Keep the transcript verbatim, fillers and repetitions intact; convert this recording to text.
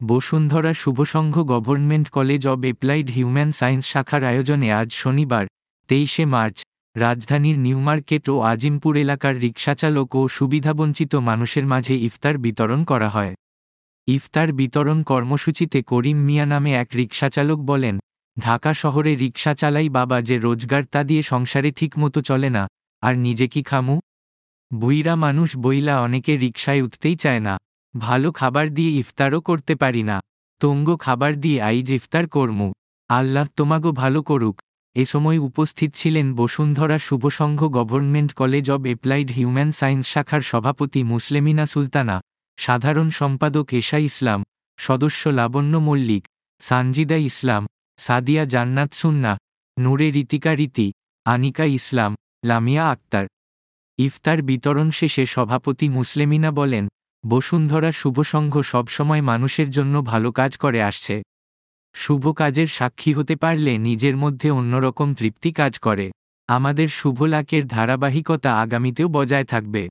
Bashundhara Shuvosangho government college of applied human science শাখার আয়োজনে আজ শনিবার তেইশে মার্চ রাজধানীর নিউমার্কেট ও আজিমপুর এলাকার রিকশাচালক ও সুবিধাবঞ্চিত মানুষের মাঝে ইফতার বিতরণ করা হয়। ইফতার বিতরণ কর্মসূচিতে করিম মিয়া নামে এক রিকশাচালক বলেন, ঢাকা শহরে রিকশা চালাই বাবা, যে রোজগার তা দিয়ে সংসারে ঠিকমতো চলে না, আর নিজে কি খামু? বুইরা মানুষ বইলা অনেকে রিকশায় উঠতেই চায় না। ভালো খাবার দিয়ে ইফতারও করতে পারি না। তঙ্গ খাবার দিয়ে আইজ ইফতার করমু। আল্লাহ তোমাগো ভালো করুক। এ সময় উপস্থিত ছিলেন Bashundhara Shuvosangho government college of applied human science শাখার সভাপতি মুসলেমিনা সুলতানা, সাধারণ সম্পাদক এশা ইসলাম, সদস্য লাবণ্য মল্লিক, সানজিদা ইসলাম, সাদিয়া জান্নাত সুন্নাহ, নূরে রিতিকা রীতি, আনিকা ইসলাম, লামিয়া আক্তার। ইফতার বিতরণ শেষে সভাপতি মুসলেমিনা বলেন, বসুন্ধরা শুভসংঘ সবসময় মানুষের জন্য ভালো কাজ করে আসছে। শুভ কাজের সাক্ষী হতে পারলে নিজের মধ্যে অন্যরকম তৃপ্তি কাজ করে। আমাদের শুভ লাকের ধারাবাহিকতা আগামীতেও বজায় থাকবে।